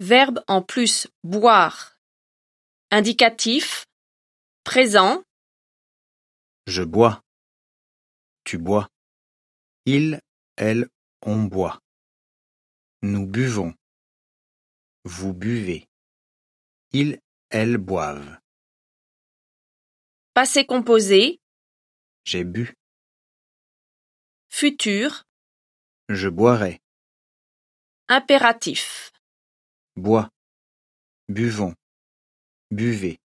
Verbe en plus, boire. Indicatif, présent, Je bois. Tu bois. Il, elle, on boit. Nous buvons. Vous buvez. Ils, elles boivent. passé composé, J'ai bu. futur, Je boirai. impératif. Bois. Buvons. Buvez.